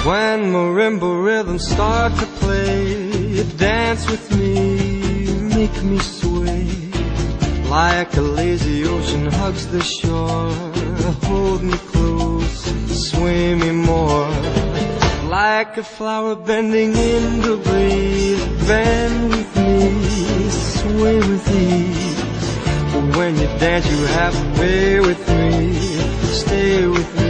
When marimba rhythms start to play, dance with me, make me sway. Like a lazy ocean hugs the shore, hold me close, sway me more. Like a flower bending in the breeze, bend with me, sway with ease. But when you dance you have to pay with me, stay with me.